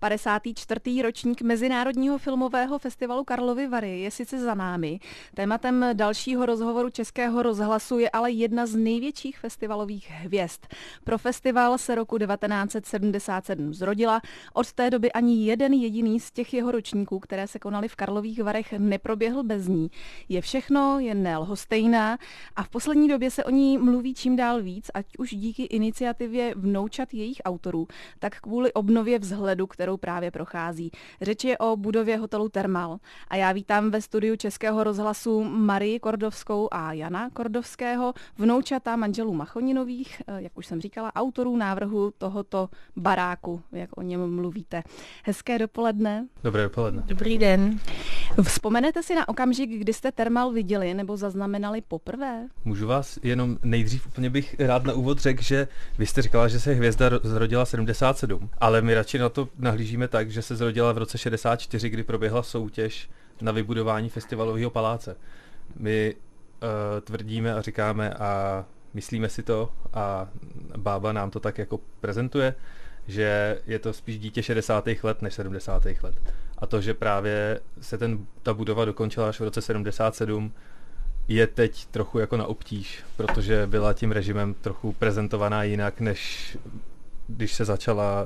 54. ročník Mezinárodního filmového festivalu Karlovy Vary je sice za námi. Tématem dalšího rozhovoru Českého rozhlasu je ale jedna z největších festivalových hvězd. Pro festival se roku 1977 zrodila. Od té doby ani jeden jediný z těch jeho ročníků, které se konaly v Karlových Varech, neproběhl bez ní. Je všechno jen nelhostejná a v poslední době se o ní mluví čím dál víc, ať už díky iniciativě vnoučat jejich autorů, tak kvůli obnově vzhledu, kterou právě prochází. Řeč je o budově hotelu Thermal. A já vítám ve studiu Českého rozhlasu Marii Kordovskou a Jana Kordovského, vnoučata manželů Machoninových, jak už jsem říkala, autorů návrhu tohoto baráku, jak o něm mluvíte. Hezké dopoledne. Dobré dopoledne. Dobrý den. Vzpomenete si na okamžik, kdy jste Thermal viděli nebo zaznamenali poprvé? Můžu vás jenom nejdřív úplně bych rád na úvod řekl, že vy jste říkala, že se hvězda zrodila 77, ale my radši na to nahlížíme tak, že se zrodila v roce 64, kdy proběhla soutěž na vybudování festivalového paláce. My tvrdíme a říkáme a myslíme si to a bába nám to tak jako prezentuje, že je to spíš dítě 60. let než 70. let. A to, že právě se ta budova dokončila až v roce 77, je teď trochu jako na obtíž, protože byla tím režimem trochu prezentovaná jinak, než když se začala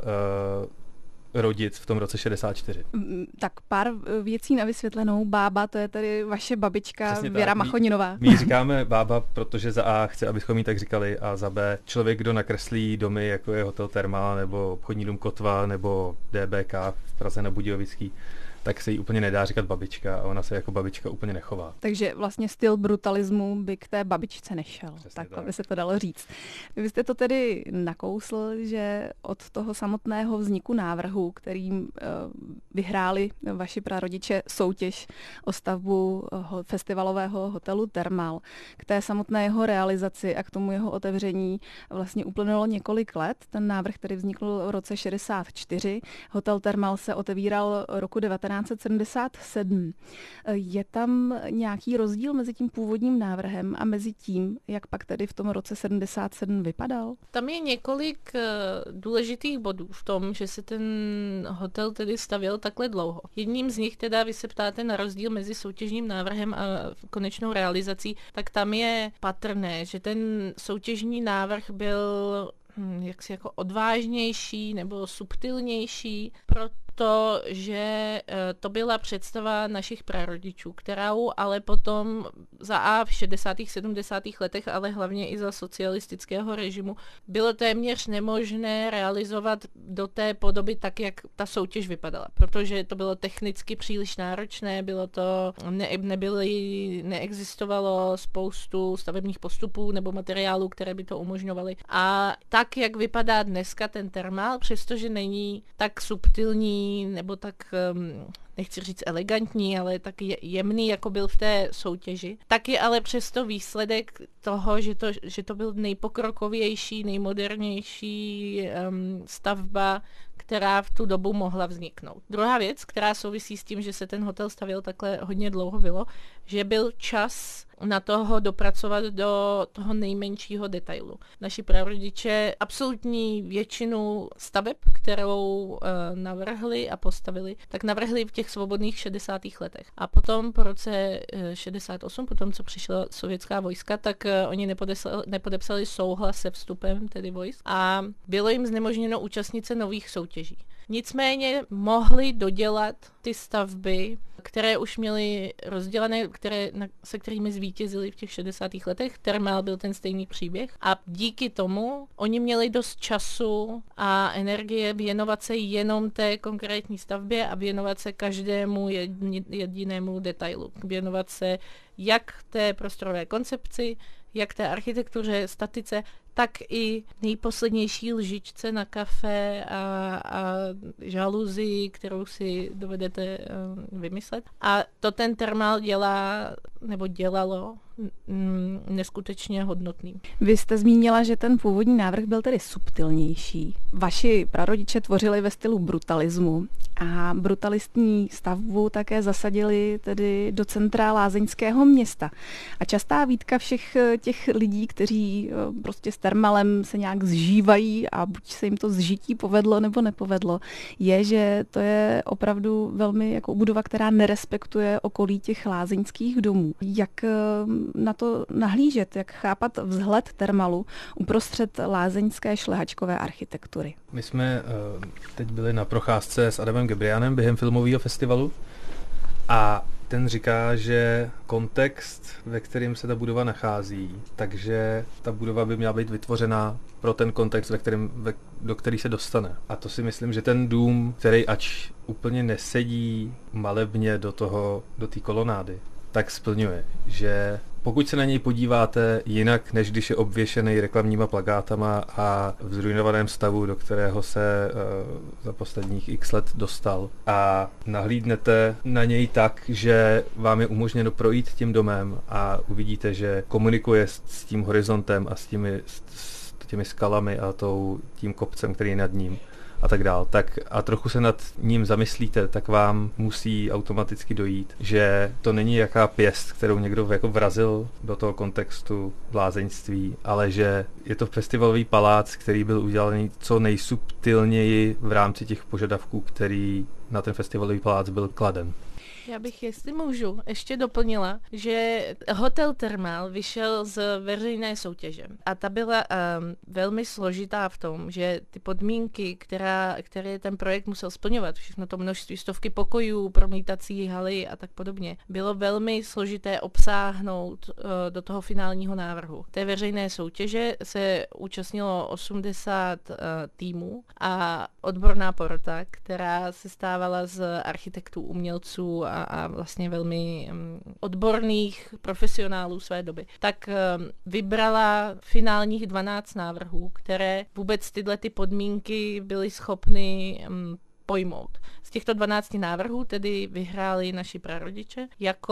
rodit v tom roce 64. Tak pár věcí na vysvětlenou. Bába, to je tady vaše babička Přesně Věra tak. Machoninová. My říkáme bába, protože za A chce, abychom jí tak říkali, a za B člověk, kdo nakreslí domy, jako je hotel Thermal, nebo obchodní dům Kotva, nebo DBK v Praze na Budějovický, tak se jí úplně nedá říkat babička a ona se jako babička úplně nechová. Takže vlastně styl brutalismu by k té babičce nešel. Přesně tak by se to dalo říct. Vy jste to tedy nakousl, že od toho samotného vzniku návrhu, kterým vyhráli vaši prarodiče soutěž o stavbu festivalového hotelu Thermal, k té samotné jeho realizaci a k tomu jeho otevření vlastně uplynulo několik let. Ten návrh, který vznikl v roce 64. Hotel Thermal se otevíral roku 1977. Je tam nějaký rozdíl mezi tím původním návrhem a mezi tím, jak pak tedy v tom roce 77 vypadal? Tam je několik důležitých bodů v tom, že se ten hotel tedy stavěl takhle dlouho. Jedním z nich teda, vy se ptáte na rozdíl mezi soutěžním návrhem a konečnou realizací, tak tam je patrné, že ten soutěžní návrh byl jaksi jako odvážnější nebo subtilnější, protože to byla představa našich prarodičů, kterou ale potom za A v 60. 70. letech, ale hlavně i za socialistického režimu, bylo téměř nemožné realizovat do té podoby tak, jak ta soutěž vypadala, protože to bylo technicky příliš náročné, bylo to, neexistovalo spoustu stavebních postupů nebo materiálů, které by to umožňovaly. A tak, jak vypadá dneska ten Thermal, přestože není tak subtilní nebo tak, nechci říct elegantní, ale tak jemný, jako byl v té soutěži, tak je ale přesto výsledek toho, že to byl nejpokrokovější, nejmodernější stavba, která v tu dobu mohla vzniknout. Druhá věc, která souvisí s tím, že se ten hotel stavěl takhle hodně dlouho, bylo, že byl čas na toho dopracovat do toho nejmenšího detailu. Naši prarodiče absolutní většinu staveb, kterou navrhli a postavili, tak navrhli v těch svobodných 60. letech. A potom po roce 68, potom co přišla sovětská vojska, tak oni nepodepsali souhlas se vstupem tedy vojsk a bylo jim znemožněno účastnit se nových soutěží. Nicméně mohli dodělat ty stavby, které už měly rozdělané, se kterými zvítězili v těch 60. letech. Thermal byl ten stejný příběh. A díky tomu oni měli dost času a energie věnovat se jenom té konkrétní stavbě a věnovat se každému jedinému detailu. Věnovat se jak té prostorové koncepci, jak té architektuře, statice, tak i nejposlednější lžičce na kafe a žaluzii, kterou si dovedete vymyslet. A to ten Thermal dělalo neskutečně hodnotný. Vy jste zmínila, že ten původní návrh byl tedy subtilnější. Vaši prarodiče tvořili ve stylu brutalismu a brutalistní stavbu také zasadili tedy do centra lázeňského města. A častá výtka všech těch lidí, kteří prostě s termalem se nějak zžívají a buď se jim to zžití povedlo nebo nepovedlo, je, že to je opravdu velmi jako budova, která nerespektuje okolí těch lázeňských domů. Jak na to nahlížet, jak chápat vzhled termalu uprostřed lázeňské šlehačkové architektury? My jsme teď byli na procházce s Adamem Gebrianem během filmového festivalu a ten říká, že kontext, ve kterém se ta budova nachází, takže ta budova by měla být vytvořena pro ten kontext, do který se dostane. A to si myslím, že ten dům, který ač úplně nesedí malebně do té kolonády, tak splňuje, že pokud se na něj podíváte jinak, než když je obvěšený reklamníma plakátama a v zruinovaném stavu, do kterého se za posledních x let dostal, a nahlídnete na něj tak, že vám je umožněno projít tím domem a uvidíte, že komunikuje s tím horizontem a s těmi skalami a tím kopcem, který je nad ním, a tak dál, tak a trochu se nad ním zamyslíte, tak vám musí automaticky dojít, že to není jaká pěst, kterou někdo jako vrazil do toho kontextu lázeňství, ale že je to festivalový palác, který byl udělaný co nejsubtilněji v rámci těch požadavků, který na ten festivalový palác byl kladen. Já bych, jestli můžu, ještě doplnila, že Hotel Thermal vyšel z veřejné soutěže a ta byla velmi složitá v tom, že ty podmínky, které ten projekt musel splňovat, všechno to množství, stovky pokojů, promítací haly a tak podobně, bylo velmi složité obsáhnout do toho finálního návrhu. Té veřejné soutěže se účastnilo 80 týmů a odborná porota, která se stávala z architektů, umělců a vlastně velmi odborných profesionálů své doby, tak vybrala finálních 12 návrhů, které vůbec tyhle ty podmínky byly schopny pojmout. Z těchto 12 návrhů tedy vyhráli naši prarodiče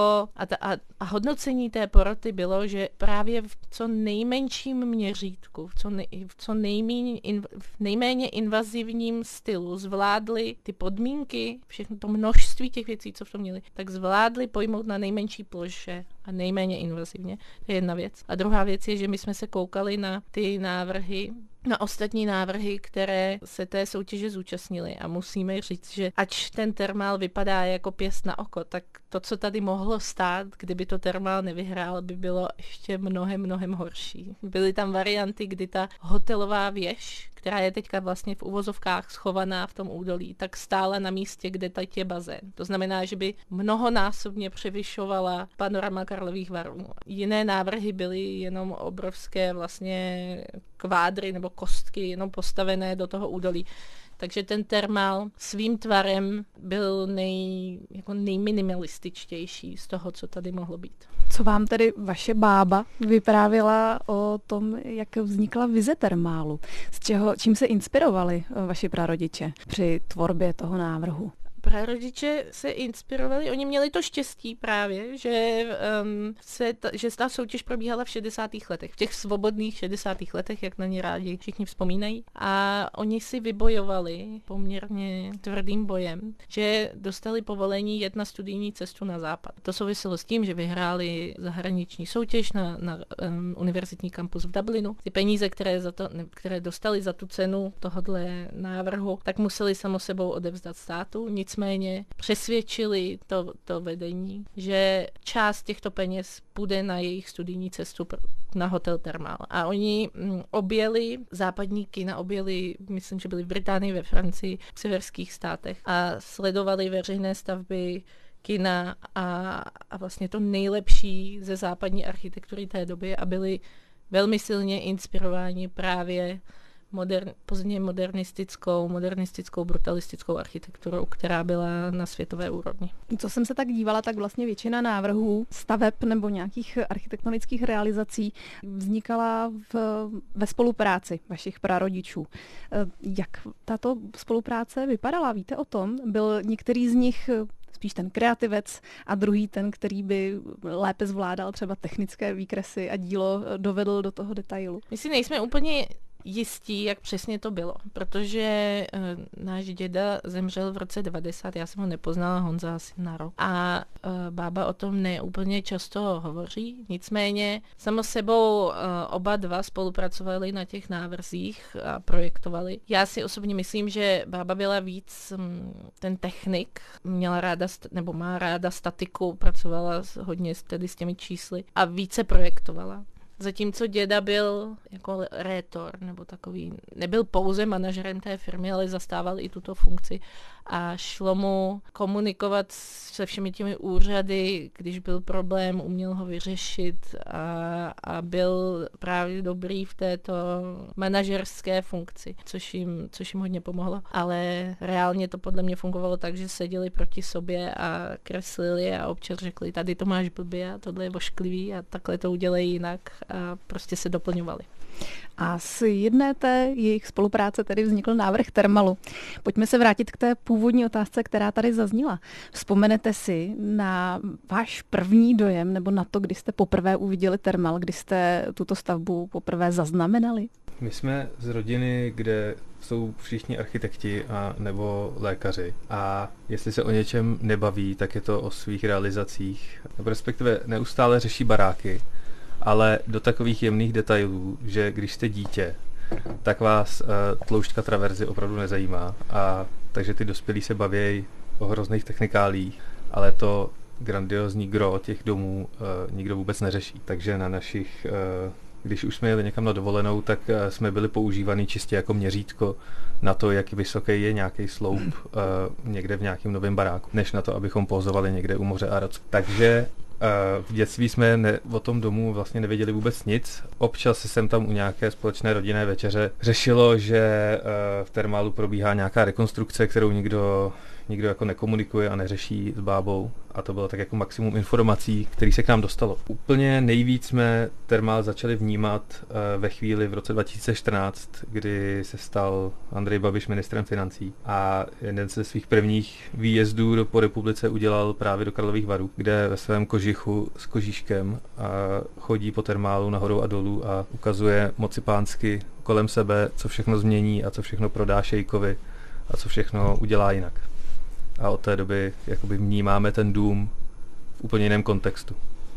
a hodnocení té poroty bylo, že právě v co nejmenším měřítku, v nejméně invazivním stylu zvládli ty podmínky, všechno to množství těch věcí, co v tom měli, tak zvládli pojmout na nejmenší ploše a nejméně invazivně. To je jedna věc. A druhá věc je, že my jsme se koukali na ty návrhy, na ostatní návrhy, které se té soutěže zúčastnily. A musíme říct, že ač ten Thermal vypadá jako pěst na oko, tak to, co tady mohlo stát, kdyby to Thermal nevyhrál, by bylo ještě mnohem horší. Byly tam varianty, kdy ta hotelová věž, která je teďka vlastně v uvozovkách schovaná v tom údolí, tak stála na místě, kde teď je bazén. To znamená, že by mnohonásobně převyšovala panorama Karlových Varů. Jiné návrhy byly jenom obrovské vlastně kvádry nebo kostky jenom postavené do toho údolí. Takže ten Thermal svým tvarem byl nejminimalističtější z toho, co tady mohlo být. Co vám tedy vaše bába vyprávěla o tom, jak vznikla vize Thermalu? Čím se inspirovali vaši prarodiče při tvorbě toho návrhu? Prarodiče se inspirovali, oni měli to štěstí právě, že ta soutěž probíhala v 60. letech, v těch svobodných 60. letech, jak na ně rádi všichni vzpomínají. A oni si vybojovali poměrně tvrdým bojem, že dostali povolení jet na studijní cestu na západ. To souviselo s tím, že vyhráli zahraniční soutěž na univerzitní kampus v Dublinu. Ty peníze, které dostali za tu cenu tohodle návrhu, tak museli samo sebou odevzdat státu. Nicméně přesvědčili to vedení, že část těchto peněz půjde na jejich studijní cestu na Hotel Thermal. A oni objeli západní kina, myslím, že byli v Británii, ve Francii, v severských státech a sledovali veřejné stavby kina a vlastně to nejlepší ze západní architektury té doby a byli velmi silně inspirováni právě pozdně modernistickou, brutalistickou architekturou, která byla na světové úrovni. Co jsem se tak dívala, tak vlastně většina návrhů staveb nebo nějakých architektonických realizací vznikala ve spolupráci vašich prarodičů. Jak tato spolupráce vypadala? Víte o tom? Byl některý z nich spíš ten kreativec a druhý ten, který by lépe zvládal třeba technické výkresy a dílo dovedl do toho detailu? My si nejsme úplně jistí, jak přesně to bylo, protože náš děda zemřel v roce 90, já jsem ho nepoznala, Honza asi na rok. A bába o tom neúplně často hovoří, nicméně samo sebou oba dva spolupracovali na těch návrzích a projektovali. Já si osobně myslím, že bába byla víc ten technik, měla ráda, nebo má ráda statiku, pracovala hodně tedy s těmi čísly a více projektovala. Zatímco děda byl jako rétor, nebo takový, nebyl pouze manažerem té firmy, ale zastával i tuto funkci a šlo mu komunikovat se všemi těmi úřady, když byl problém, uměl ho vyřešit a byl právě dobrý v této manažerské funkci, což jim hodně pomohlo. Ale reálně to podle mě fungovalo tak, že seděli proti sobě a kreslili a občas řekli, tady to máš blbě a tohle je vošklivý a takhle to udělej jinak a prostě se doplňovali. A z jedné té jejich spolupráce tedy vznikl návrh Thermalu. Pojďme se vrátit k té původní otázce, která tady zazněla. Vzpomenete si na váš první dojem nebo na to, kdy jste poprvé uviděli Thermal, kdy jste tuto stavbu poprvé zaznamenali? My jsme z rodiny, kde jsou všichni architekti a nebo lékaři a jestli se o něčem nebaví, tak je to o svých realizacích, nebo respektive neustále řeší baráky, ale do takových jemných detailů, že když jste dítě, tak vás tloušťka traverzy opravdu nezajímá. A takže ty dospělí se baví o hrozných technikálích, ale to grandiozní gro těch domů nikdo vůbec neřeší. Takže na našich, když už jsme jeli někam na dovolenou, tak jsme byli používaný čistě jako měřítko na to, jak vysoký je nějaký sloup někde v nějakém novém baráku, než na to, abychom pozovali někde u moře a takže v dětství jsme o tom domu vlastně nevěděli vůbec nic. Občas se sem tam u nějaké společné rodinné večeře řešilo, že v Thermalu probíhá nějaká rekonstrukce, kterou nikdo jako nekomunikuje a neřeší s bábou. A to bylo tak jako maximum informací, který se k nám dostalo. Úplně nejvíc jsme Thermal začali vnímat ve chvíli v roce 2014, kdy se stal Andrej Babiš ministrem financí. A jeden ze svých prvních výjezdů po republice udělal právě do Karlových Varů, kde ve svém kožichu s kožíškem chodí po Thermalu nahoru a dolů a ukazuje moci pánsky kolem sebe, co všechno změní a co všechno prodá šejkovi a co všechno udělá jinak. A od té doby jakoby vnímáme ten dům v úplně jiném kontextu.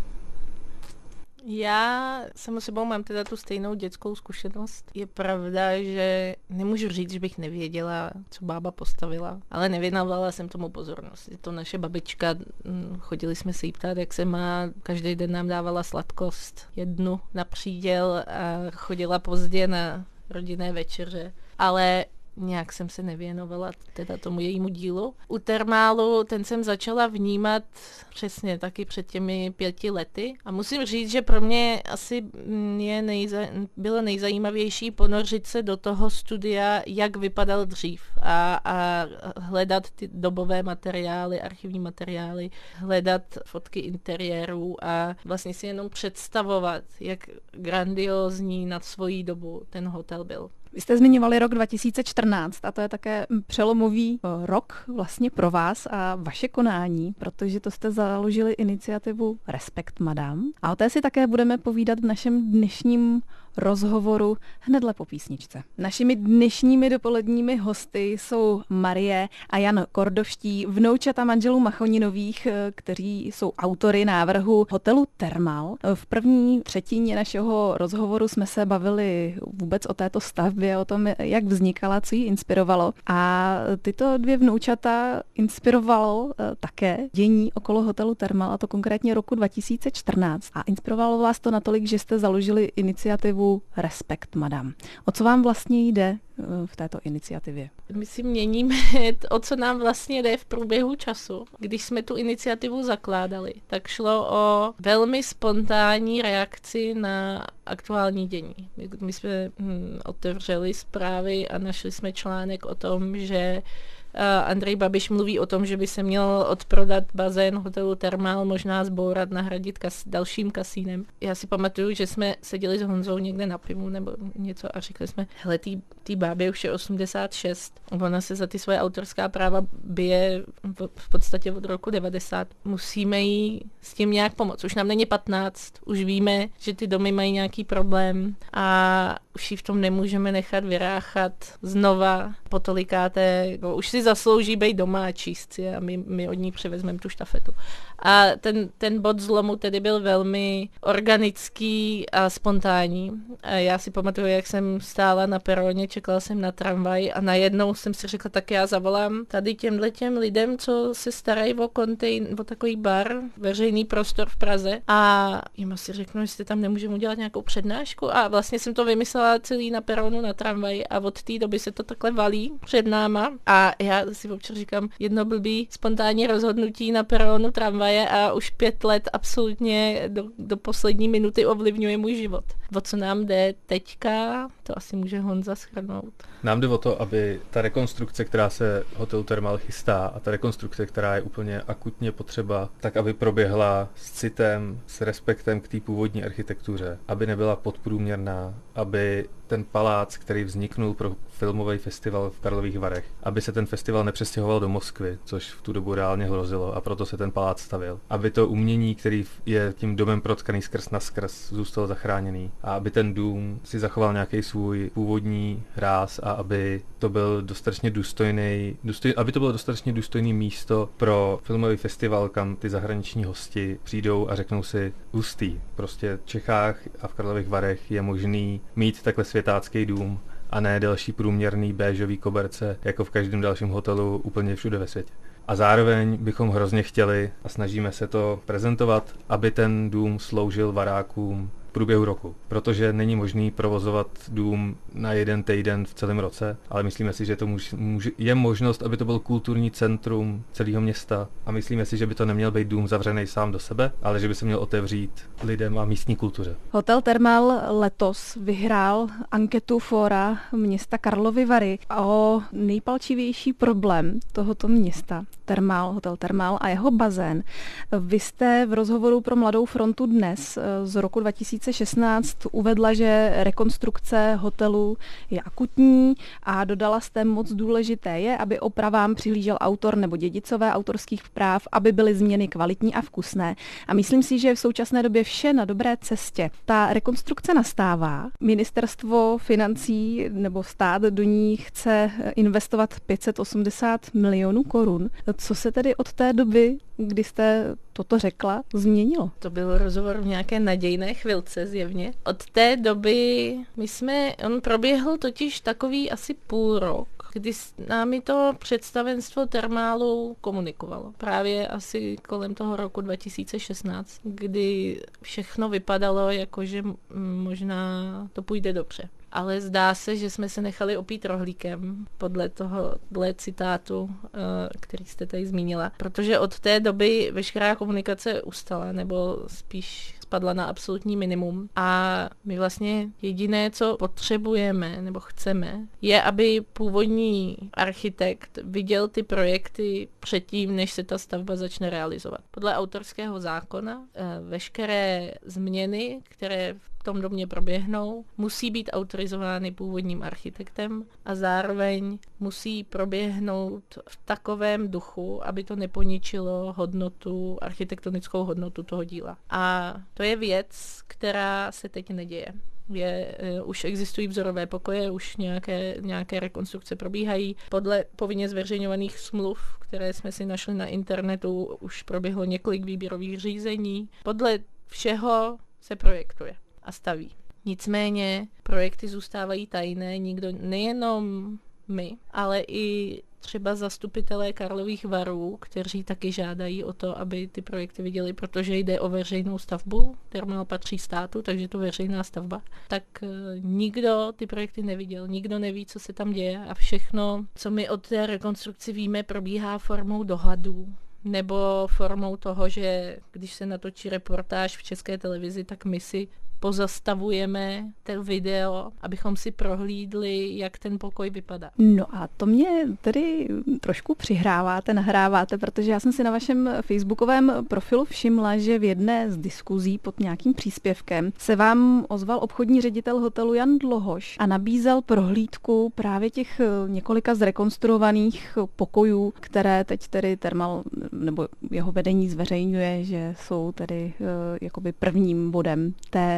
Já samo sebou mám teda tu stejnou dětskou zkušenost. Je pravda, že nemůžu říct, že bych nevěděla, co bába postavila, ale nevěnovala jsem tomu pozornost. Je to naše babička, chodili jsme se jí ptát, jak se má, každý den nám dávala sladkost, jednu na příděl a chodila pozdě na rodinné večeře, ale nějak jsem se nevěnovala teda tomu jejímu dílu. U Thermalu ten jsem začala vnímat přesně taky před těmi 5 lety a musím říct, že pro mě asi bylo nejzajímavější ponořit se do toho studia, jak vypadal dřív a hledat ty dobové materiály, archivní materiály, hledat fotky interiérů a vlastně si jenom představovat, jak grandiózní nad svojí dobu ten hotel byl. Vy jste zmiňovali rok 2014 a to je také přelomový rok vlastně pro vás a vaše konání, protože to jste založili iniciativu Respekt Madame. A o té si také budeme povídat v našem dnešním rozhovoru hnedle po písničce. Našimi dnešními dopoledními hosty jsou Marie a Jan Kordovští, vnoučata manželů Machoninových, kteří jsou autory návrhu hotelu Thermal. V první třetině našeho rozhovoru jsme se bavili vůbec o této stavbě, o tom, jak vznikala, co ji inspirovalo. A tyto dvě vnoučata inspirovalo také dění okolo hotelu Thermal, a to konkrétně roku 2014. A inspirovalo vás to natolik, že jste založili iniciativu Respekt Madame. O co vám vlastně jde v této iniciativě? My si měníme, o co nám vlastně jde v průběhu času. Když jsme tu iniciativu zakládali, tak šlo o velmi spontánní reakci na aktuální dění. My jsme otevřeli zprávy a našli jsme článek o tom, že Andrej Babiš mluví o tom, že by se měl odprodat bazén hotelu Thermal, možná zbourat, nahradit dalším kasínem. Já si pamatuju, že jsme seděli s Honzou někde na pivu nebo něco a řekli jsme, hele, tý bábě už je 86, ona se za ty svoje autorská práva bije v podstatě od roku 90. Musíme jí s tím nějak pomoct. Už nám není 15, už víme, že ty domy mají nějaký problém a už ji v tom nemůžeme nechat vyráchat znova po tolikáté, už si zaslouží být doma a číst si a my od ní převezmeme tu štafetu. A ten bod zlomu tedy byl velmi organický a spontánní. A já si pamatuju, jak jsem stála na peroně, čekala jsem na tramvaj a najednou jsem si řekla, tak já zavolám tady těm lidem, co se starají o takový bar, veřejný prostor v Praze a jim asi řeknu, jestli tam nemůžeme udělat nějakou přednášku a vlastně jsem to vymyslela celý na peronu na tramvaji a od té doby se to takhle valí před náma a já si občas říkám, jedno blbý spontánní rozhodnutí na peronu tramvaje a už 5 let absolutně do poslední minuty ovlivňuje můj život. O co nám jde teďka, to asi může Honza shrnout. Nám jde o to, aby ta rekonstrukce, která se hotelu Thermal chystá a ta rekonstrukce, která je úplně akutně potřeba, tak aby proběhla s citem, s respektem k té původní architektuře, aby nebyla podprůměrná, aby ten palác, který vzniknul pro filmový festival v Karlových Varech, aby se ten festival nepřestěhoval do Moskvy, což v tu dobu reálně hrozilo a proto se ten palác stavil. Aby to umění, který je tím domem protkaný skrz na skrz, zůstal zachráněný a aby ten dům si zachoval nějaký svůj původní ráz a aby to byl dostatečně důstojný místo pro filmový festival, kam ty zahraniční hosti přijdou a řeknou si hustý. Prostě v Čechách a v Karlových Varech je možný mít takhle světácký dům a ne další průměrný béžový koberce, jako v každém dalším hotelu úplně všude ve světě. A zároveň bychom hrozně chtěli, a snažíme se to prezentovat, aby ten dům sloužil varákům v průběhu roku. Protože není možný provozovat dům na 1 týden v celém roce, ale myslíme si, že to je možnost, aby to byl kulturní centrum celého města a myslíme si, že by to neměl být dům zavřený sám do sebe, ale že by se měl otevřít lidem a místní kultuře. Hotel Thermal letos vyhrál anketu Fóra města Karlovy Vary o nejpalčivější problém tohoto města. Hotel Thermal a jeho bazén. Vy jste v rozhovoru pro Mladou frontu dnes z roku 2016 uvedla, že rekonstrukce hotelu je akutní a dodala jste, moc důležité je, aby opravám přihlížel autor nebo dědicové autorských práv, aby byly změny kvalitní a vkusné. A myslím si, že je v současné době vše na dobré cestě. Ta rekonstrukce nastává. Ministerstvo financí nebo stát do ní chce investovat 580 milionů korun. Co se tedy od té doby, kdy jste toto řekla, změnilo? To byl rozhovor v nějaké nadějné chvilce zjevně. Od té doby on proběhl totiž takový asi půl rok, kdy s námi to představenstvo Thermalu komunikovalo. Právě asi kolem toho roku 2016, kdy všechno vypadalo jako, že možná to půjde dobře. Ale zdá se, že jsme se nechali opít rohlíkem podle tohohle citátu, který jste tady zmínila. Protože od té doby veškerá komunikace ustala, nebo spíš spadla na absolutní minimum. A my vlastně jediné, co potřebujeme nebo chceme, je, aby původní architekt viděl ty projekty předtím, než se ta stavba začne realizovat. Podle autorského zákona veškeré změny, které v tom domě proběhnou, musí být autorizovány původním architektem a zároveň musí proběhnout v takovém duchu, aby to neponičilo architektonickou hodnotu toho díla. A to je věc, která se teď neděje. Už existují vzorové pokoje, už nějaké rekonstrukce probíhají. Podle povinně zveřejňovaných smluv, které jsme si našli na internetu, už proběhlo několik výběrových řízení. Podle všeho se projektuje a staví. Nicméně projekty zůstávají tajné, nejenom my, ale i třeba zastupitelé Karlových Varů, kteří taky žádají o to, aby ty projekty viděli, protože jde o veřejnou stavbu, Thermal patří státu, takže je to veřejná stavba, tak nikdo ty projekty neviděl, nikdo neví, co se tam děje a všechno, co my od té rekonstrukci víme, probíhá formou dohadů nebo formou toho, že když se natočí reportáž v České televizi, tak my si pozastavujeme ten video, abychom si prohlídli, jak ten pokoj vypadá. No a to mě tedy trošku nahráváte, protože já jsem si na vašem facebookovém profilu všimla, že v jedné z diskuzí pod nějakým příspěvkem se vám ozval obchodní ředitel hotelu Jan Dluhoš a nabízel prohlídku právě těch několika zrekonstruovaných pokojů, které teď tedy Thermal nebo jeho vedení zveřejňuje, že jsou tedy jakoby prvním bodem té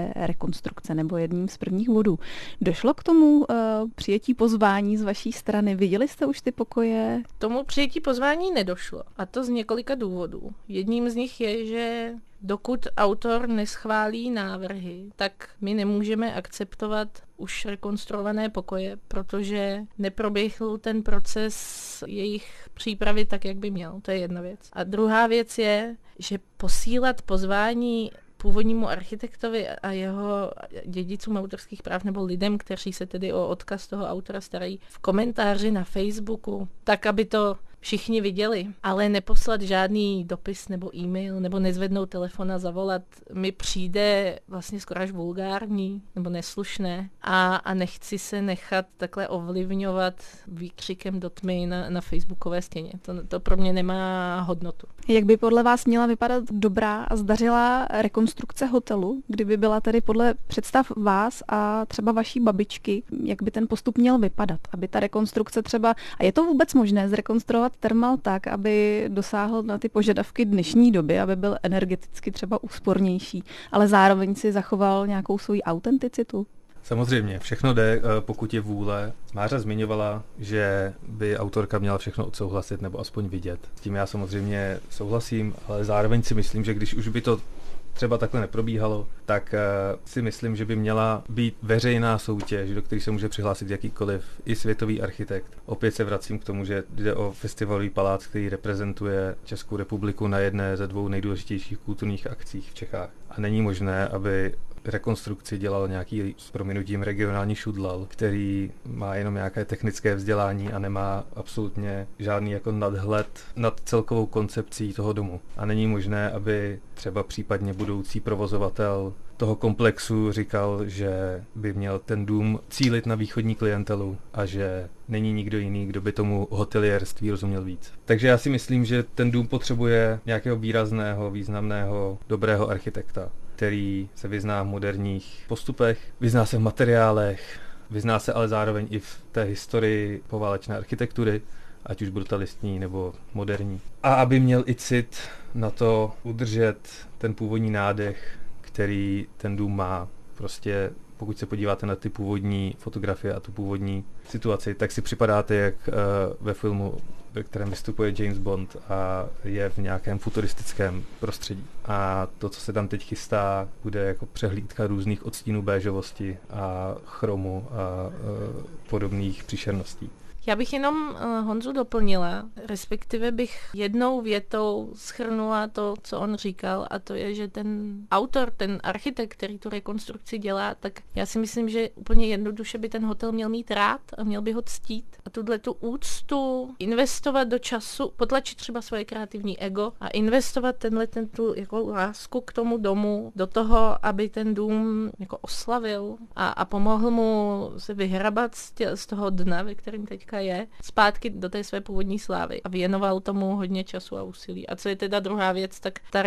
té rekonstrukce nebo jedním z prvních bodů. Došlo k tomu přijetí pozvání z vaší strany? Viděli jste už ty pokoje? K tomu přijetí pozvání nedošlo. A to z několika důvodů. Jedním z nich je, že dokud autor neschválí návrhy, tak my nemůžeme akceptovat už rekonstruované pokoje, protože neproběhl ten proces jejich přípravy tak, jak by měl. To je jedna věc. A druhá věc je, že posílat pozvání původnímu architektovi a jeho dědicům autorských práv nebo lidem, kteří se tedy o odkaz toho autora starají, v komentáři na Facebooku, tak, aby to všichni viděli, ale neposlat žádný dopis nebo e-mail nebo nezvednout telefon a zavolat, mi přijde vlastně skoro až vulgární nebo neslušné a nechci se nechat takhle ovlivňovat výkřikem do tmy na facebookové stěně. To pro mě nemá hodnotu. Jak by podle vás měla vypadat dobrá a zdařilá rekonstrukce hotelu, kdyby byla tedy podle představ vás a třeba vaší babičky, jak by ten postup měl vypadat, aby ta rekonstrukce třeba, a je to vůbec možné zrekonstruovat termal tak, aby dosáhl na ty požadavky dnešní doby, aby byl energeticky třeba úspornější, ale zároveň si zachoval nějakou svoji autenticitu? Samozřejmě, všechno jde, pokud je vůle. Mára zmiňovala, že by autorka měla všechno odsouhlasit nebo aspoň vidět. S tím já samozřejmě souhlasím, ale zároveň si myslím, že když už by to třeba takhle neprobíhalo, tak si myslím, že by měla být veřejná soutěž, do které se může přihlásit jakýkoliv i světový architekt. Opět se vracím k tomu, že jde o festivalový palác, který reprezentuje Českou republiku na jedné ze 2 nejdůležitějších kulturních akcích v Čechách. A není možné, aby rekonstrukci dělal nějaký s prominutím regionální šudlal, který má jenom nějaké technické vzdělání a nemá absolutně žádný jako nadhled nad celkovou koncepcí toho domu. A není možné, aby třeba případně budoucí provozovatel toho komplexu říkal, že by měl ten dům cílit na východní klientelu a že není nikdo jiný, kdo by tomu hotelierství rozuměl víc. Takže já si myslím, že ten dům potřebuje nějakého výrazného, významného, dobrého architekta, který se vyzná v moderních postupech, vyzná se v materiálech, vyzná se ale zároveň i v té historii poválečné architektury, ať už brutalistní nebo moderní. A aby měl i cit na to udržet ten původní nádech, který ten dům má. Prostě pokud se podíváte na ty původní fotografie a tu původní situaci, tak si připadáte jak ve filmu, ve kterém vystupuje James Bond a je v nějakém futuristickém prostředí. A to, co se tam teď chystá, bude jako přehlídka různých odstínů béžovosti a chromu a podobných příšerností. Já bych jenom Honzu doplnila, respektive bych jednou větou shrnula to, co on říkal, a to je, že ten autor, ten architekt, který tu rekonstrukci dělá, tak já si myslím, že úplně jednoduše by ten hotel měl mít rád a měl by ho ctít. A tu úctu investovat do času, potlačit třeba svoje kreativní ego a investovat tu jako lásku k tomu domu do toho, aby ten dům jako oslavil a pomohl mu se vyhrabat z toho dna, ve kterém teďka je, zpátky do té své původní slávy a věnoval tomu hodně času a úsilí. A co je teda druhá věc, tak ta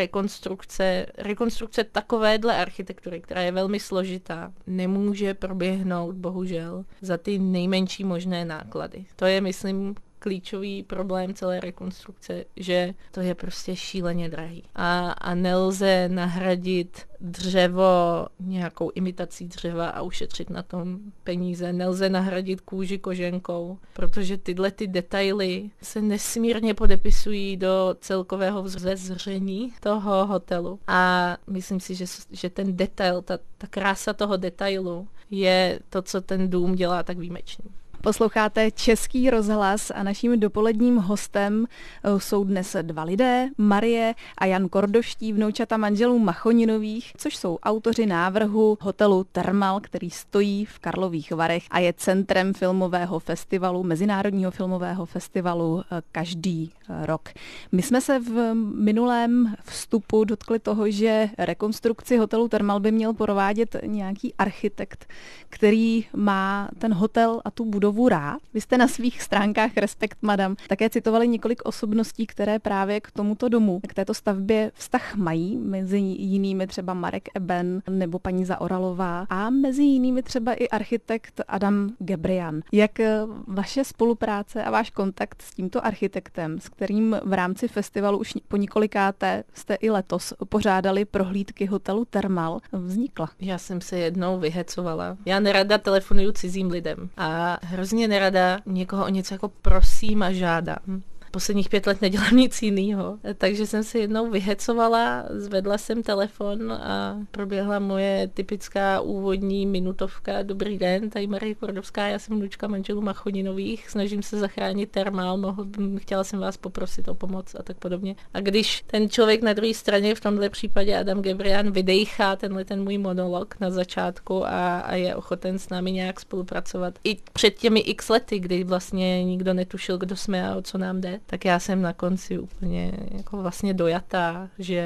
rekonstrukce takovéhle architektury, která je velmi složitá, nemůže proběhnout, bohužel, za ty nejmenší možné náklady. To je, myslím, klíčový problém celé rekonstrukce, že to je prostě šíleně drahý. A nelze nahradit dřevo nějakou imitací dřeva a ušetřit na tom peníze. Nelze nahradit kůži koženkou, protože tyhle ty detaily se nesmírně podepisují do celkového vzezření toho hotelu. A myslím si, že ten detail, ta krása toho detailu je to, co ten dům dělá tak výjimečný. Posloucháte Český rozhlas a naším dopoledním hostem jsou dnes 2 lidé, Marie a Jan Kordoští, vnoučata manželů Machoninových, což jsou autoři návrhu hotelu Thermal, který stojí v Karlových Varech a je centrem filmového festivalu, Mezinárodního filmového festivalu každý rok. My jsme se v minulém vstupu dotkli toho, že rekonstrukci hotelu Thermal by měl provádět nějaký architekt, který má ten hotel a tu budovu budovu rád. Vy jste na svých stránkách Respekt Madam také citovali několik osobností, které právě k tomuto domu, k této stavbě vztah mají, mezi jinými třeba Marek Eben nebo paní Zaoralová a mezi jinými třeba i architekt Adam Gebrian. Jak vaše spolupráce a váš kontakt s tímto architektem, s kterým v rámci festivalu už po několikáté jste i letos pořádali prohlídky hotelu Thermal, vznikla? Já jsem se jednou vyhecovala. Já nerada telefonuju cizím lidem a hrozně nerada někoho o něco jako prosím a žádám. Posledních 5 let nedělám nic jiného. Takže jsem se jednou vyhecovala, zvedla jsem telefon a proběhla moje typická úvodní minutovka. Dobrý den, tady Marie Kordovská, já jsem vnučka manželů Machoninových, snažím se zachránit Thermal, chtěla jsem vás poprosit o pomoc a tak podobně. A když ten člověk na druhé straně, v tomhle případě Adam Gebrian, vydejchá ten můj monolog na začátku a je ochoten s námi nějak spolupracovat. I před těmi x lety, kdy vlastně nikdo netušil, kdo jsme a o co nám jde, tak já jsem na konci úplně jako vlastně dojatá,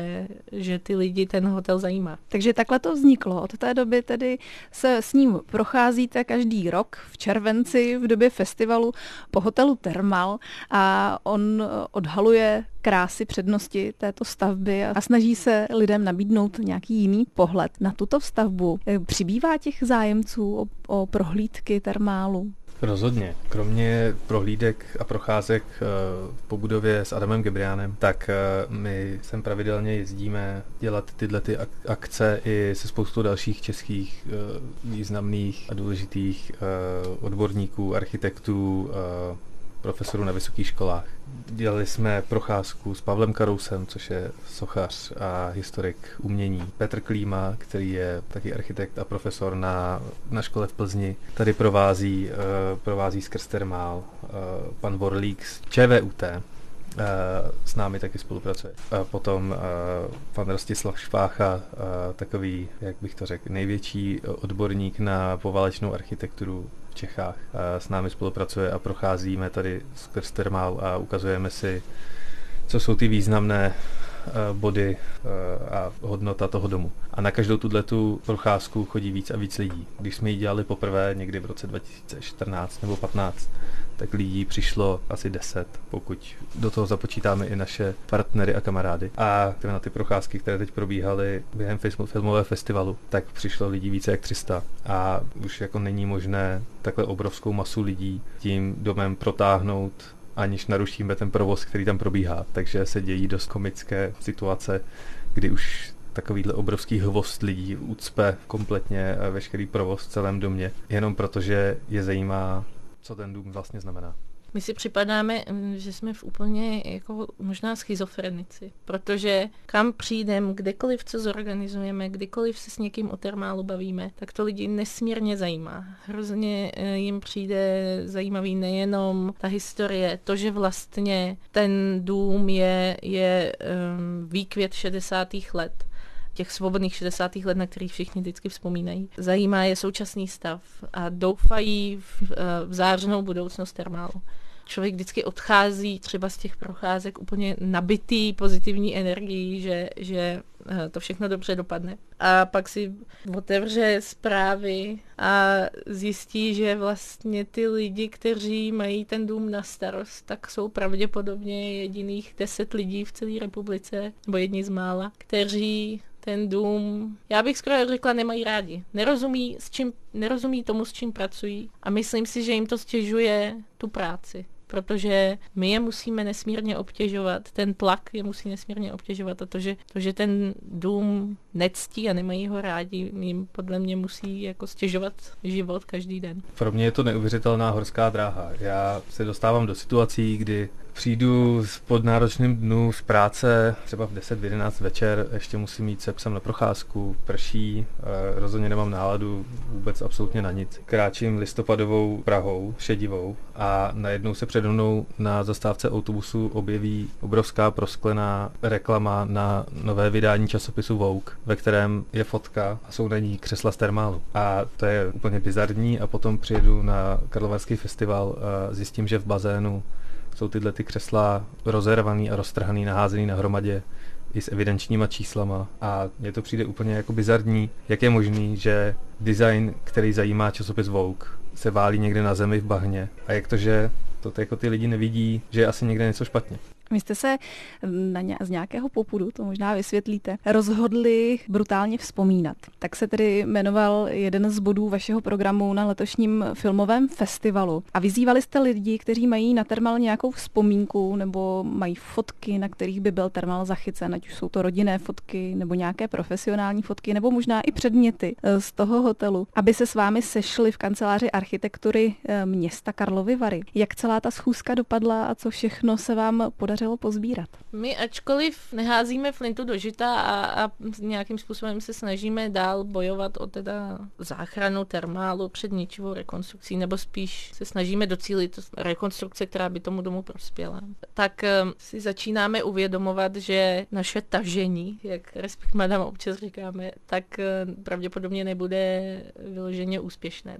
že ty lidi ten hotel zajímá. Takže takhle to vzniklo. Od té doby tedy se s ním procházíte každý rok v červenci v době festivalu po hotelu Thermal a on odhaluje krásy, přednosti této stavby a snaží se lidem nabídnout nějaký jiný pohled na tuto stavbu. Přibývá těch zájemců o prohlídky Thermalu? Rozhodně. Kromě prohlídek a procházek po budově s Adamem Gebrianem, tak my sem pravidelně jezdíme dělat tyhle akce i se spoustou dalších českých významných a důležitých odborníků, architektů, profesorů na vysokých školách. Dělali jsme procházku s Pavlem Karousem, což je sochař a historik umění. Petr Klíma, který je taky architekt a profesor na škole v Plzni. Tady provází skrz Thermal. Pan Vorlík z ČVUT s námi taky spolupracuje. A potom pan Rostislav Švácha, takový, jak bych to řekl, největší odborník na poválečnou architekturu v Čechách. S námi spolupracuje a procházíme tady skrz Thermal a ukazujeme si, co jsou ty významné body a hodnota toho domu. A na každou tu procházku chodí víc a víc lidí. Když jsme ji dělali poprvé někdy v roce 2014 nebo 15, tak lidí přišlo asi 10, pokud do toho započítáme i naše partnery a kamarády. A na ty procházky, které teď probíhaly během filmového festivalu, tak přišlo lidí více jak 300. A už jako není možné takhle obrovskou masu lidí tím domem protáhnout, aniž narušíme ten provoz, který tam probíhá. Takže se dějí dost komické situace, kdy už takovýhle obrovský hvost lidí ucpe kompletně veškerý provoz v celém domě, jenom protože je zajímá, co ten dům vlastně znamená. My si připadáme, že jsme v úplně jako možná schizofrenici, protože kam přijdeme, kdekoliv co zorganizujeme, kdykoliv se s někým o Thermalu bavíme, tak to lidi nesmírně zajímá. Hrozně jim přijde zajímavý nejenom ta historie, to, že vlastně ten dům je výkvět 60. let, těch svobodných 60. let, na kterých všichni vždycky vzpomínají. Zajímá je současný stav a doufají v zářnou budoucnost Thermalu. Člověk vždycky odchází třeba z těch procházek úplně nabitý pozitivní energií, že to všechno dobře dopadne. A pak si otevře zprávy a zjistí, že vlastně ty lidi, kteří mají ten dům na starost, tak jsou pravděpodobně jediných 10 lidí v celé republice, nebo jedni z mála, kteří ten dům, já bych skoro řekla, nemají rádi. Nerozumí tomu, s čím pracují a myslím si, že jim to stěžuje tu práci. Protože my je musíme nesmírně obtěžovat, ten tlak je musí nesmírně obtěžovat a to, že ten dům nectí a nemají ho rádi, jim podle mě musí jako stěžovat život každý den. Pro mě je to neuvěřitelná horská dráha. Já se dostávám do situací, kdy přijdu po náročném dnu z práce, třeba v 10, 11 večer, ještě musím jít se psem na procházku, prší, rozhodně nemám náladu vůbec absolutně na nic. Kráčím listopadovou Prahou, šedivou a najednou se přede mnou na zastávce autobusu objeví obrovská prosklená reklama na nové vydání časopisu Vogue, ve kterém je fotka a jsou na ní křesla z Thermalu. A to je úplně bizarní a potom přijedu na Karlovarský festival a zjistím, že v bazénu jsou tyhle ty křesla rozervaný a roztrhaný, naházený na hromadě i s evidenčníma číslama a mně to přijde úplně jako bizarní, jak je možný, že design, který zajímá časopis Vogue, se válí někde na zemi v bahně. A jak to, že to jako ty lidi nevidí, že je asi někde něco špatně. Vy jste se z nějakého popudu, to možná vysvětlíte, rozhodli brutálně vzpomínat. Tak se tedy jmenoval jeden z bodů vašeho programu na letošním filmovém festivalu. A vyzývali jste lidi, kteří mají na Thermal nějakou vzpomínku nebo mají fotky, na kterých by byl Thermal zachycen, ať už jsou to rodinné fotky nebo nějaké profesionální fotky nebo možná i předměty z toho hotelu, aby se s vámi sešli v kanceláři architektury města Karlovy Vary. Jak celá ta schůzka dopadla a co všechno se vám podařilo pozbírat? My ačkoliv neházíme flintu do žita a nějakým způsobem se snažíme dál bojovat o teda záchranu Thermalu před ničivou rekonstrukcí, nebo spíš se snažíme docílit rekonstrukce, která by tomu domu prospěla, tak si začínáme uvědomovat, že naše tažení, jak respekt madam občas říkáme, tak pravděpodobně nebude vyloženě úspěšné.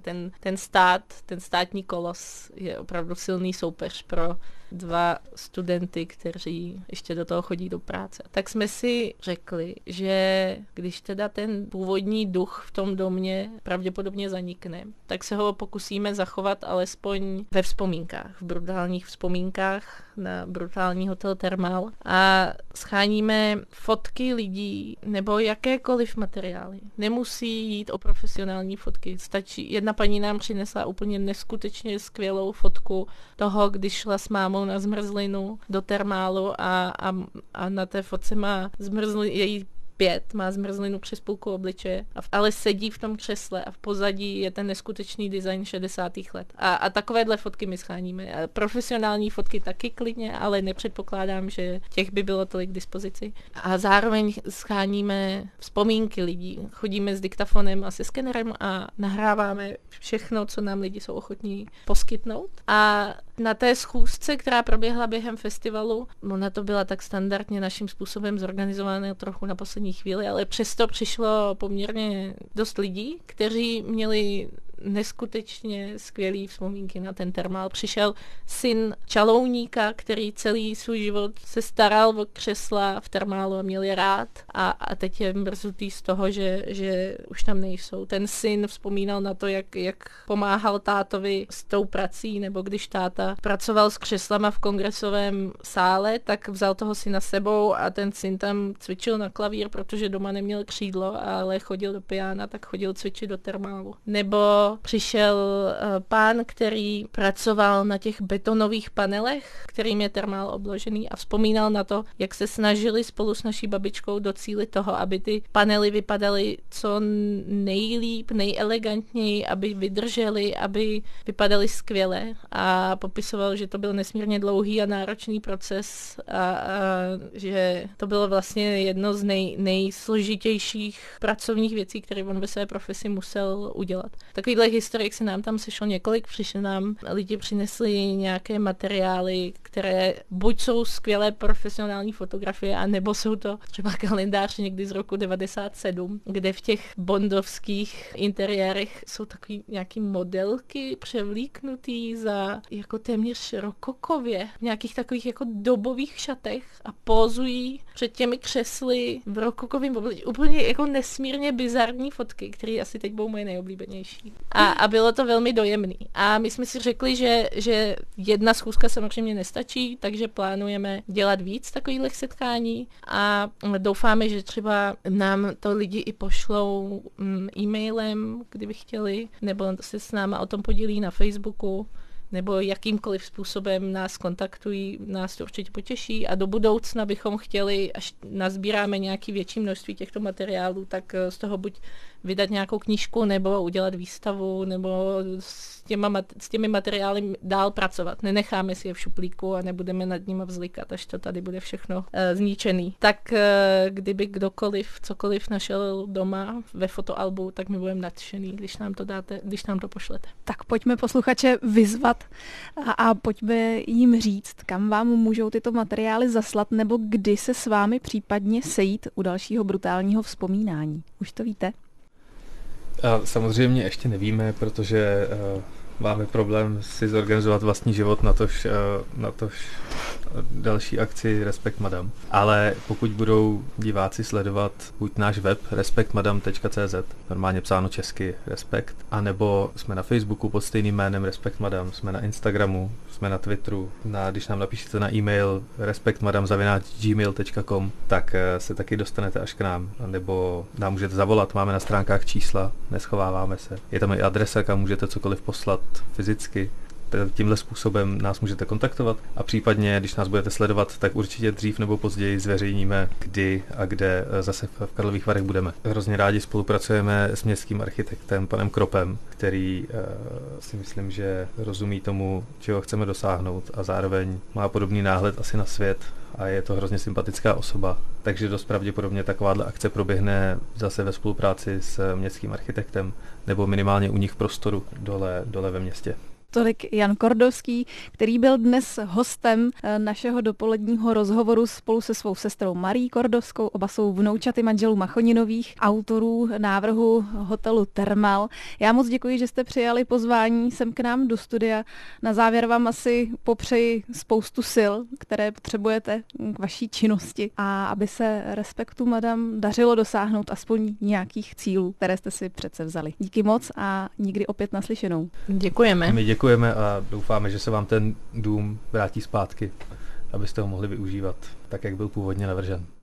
Ten státní kolos je opravdu silný soupeř pro dva studenty, kteří ještě do toho chodí do práce. Tak jsme si řekli, že když teda ten původní duch v tom domě pravděpodobně zanikne, tak se ho pokusíme zachovat alespoň ve vzpomínkách, v brutálních vzpomínkách na brutální hotel Thermal a scháníme fotky lidí nebo jakékoliv materiály. Nemusí jít o profesionální fotky. Stačí. Jedna paní nám přinesla úplně neskutečně skvělou fotku toho, když šla s mámou na zmrzlinu do Thermalu a na té fotce má její pět, má zmrzlinu přes půlku obličeje, ale sedí v tom křesle a v pozadí je ten neskutečný design 60. let. A takovéhle fotky my scháníme. A profesionální fotky taky klidně, ale nepředpokládám, že těch by bylo tolik k dispozici. A zároveň scháníme vzpomínky lidí. Chodíme s diktafonem a se skenerem a nahráváme všechno, co nám lidi jsou ochotní poskytnout. A na té schůzce, která proběhla během festivalu, ona to byla tak standardně naším způsobem zorganizovaná trochu na poslední chvíli, ale přesto přišlo poměrně dost lidí, kteří měli neskutečně skvělý vzpomínky na ten Thermal. Přišel syn čalouníka, který celý svůj život se staral o křesla v Thermalu a měl je rád a teď je mrzutý z toho, že už tam nejsou. Ten syn vzpomínal na to, jak pomáhal tátovi s tou prací, nebo když táta pracoval s křeslama v kongresovém sále, tak vzal toho syna sebou a ten syn tam cvičil na klavír, protože doma neměl křídlo, ale chodil do piana, tak chodil cvičit do Thermalu. Nebo přišel pán, který pracoval na těch betonových panelech, kterým je Thermal obložený a vzpomínal na to, jak se snažili spolu s naší babičkou docílit toho, aby ty panely vypadaly co nejlíp, nejelegantněji, aby vydržely, aby vypadaly skvěle a popisoval, že to byl nesmírně dlouhý a náročný proces a že to bylo vlastně jedno z nejsložitějších pracovních věcí, které on ve své profesi musel udělat. Takovýhle historik se nám tam sešlo několik, přišli nám, lidi přinesli nějaké materiály, které buď jsou skvělé profesionální fotografie, anebo jsou to třeba kalendář někdy z roku 97, kde v těch bondovských interiérech jsou takový nějaký modelky převlíknutý za jako téměř rokokově, v nějakých takových jako dobových šatech a pózují před těmi křesly v rokokovém obličeji. Úplně jako nesmírně bizarní fotky, které asi teď budou moje nejoblíbenější. A bylo to velmi dojemný. A my jsme si řekli, že jedna schůzka samozřejmě nestačí, takže plánujeme dělat víc takových setkání a doufáme, že třeba nám to lidi i pošlou e-mailem, kdyby chtěli, nebo se s náma o tom podělí na Facebooku, nebo jakýmkoliv způsobem nás kontaktují, nás to určitě potěší a do budoucna bychom chtěli, až nazbíráme nějaký větší množství těchto materiálů, tak z toho buď vydat nějakou knížku, nebo udělat výstavu, nebo s těmi materiály dál pracovat. Nenecháme si je v šuplíku a nebudeme nad nimi vzlikat, až to tady bude všechno zničený. Tak kdyby kdokoliv cokoliv našel doma ve fotoalbu, tak my budeme nadšený, když nám to dáte, když nám to pošlete. Tak pojďme posluchače vyzvat a pojďme jim říct, kam vám můžou tyto materiály zaslat, nebo kdy se s vámi případně sejít u dalšího brutálního vzpomínání. Už to víte? A samozřejmě ještě nevíme, protože Máme problém si zorganizovat vlastní život, natož další akci Respekt Madam. Ale pokud budou diváci sledovat buď náš web respektmadam.cz, normálně psáno česky Respekt, anebo jsme na Facebooku pod stejným jménem Respekt Madam, jsme na Instagramu, jsme na Twitteru, když nám napíšete na e-mail respektmadam@gmail.com, tak se taky dostanete až k nám, nebo nám můžete zavolat, máme na stránkách čísla, neschováváme se. Je tam i adresa, kam můžete cokoliv poslat fyzicky. Tímhle způsobem nás můžete kontaktovat a případně, když nás budete sledovat, tak určitě dřív nebo později zveřejníme, kdy a kde zase v Karlových Varech budeme. Hrozně rádi spolupracujeme s městským architektem panem Kropem, který si myslím, že rozumí tomu, čeho chceme dosáhnout a zároveň má podobný náhled asi na svět a je to hrozně sympatická osoba. Takže dost pravděpodobně takováhle akce proběhne zase ve spolupráci s městským architektem nebo minimálně u nich v prostoru dole ve městě. Tolik Jan Kordovský, který byl dnes hostem našeho dopoledního rozhovoru spolu se svou sestrou Marí Kordovskou. Oba jsou vnoučaty manželů Machoninových, autorů návrhu hotelu Thermal. Já moc děkuji, že jste přijali pozvání sem k nám do studia. Na závěr vám asi popřeji spoustu sil, které potřebujete k vaší činnosti a aby se Respektu Madam dařilo dosáhnout aspoň nějakých cílů, které jste si přece vzali. Díky moc a nikdy opět naslyšenou. Děkujeme. My děkujeme a doufáme, že se vám ten dům vrátí zpátky, abyste ho mohli využívat tak, jak byl původně navržen.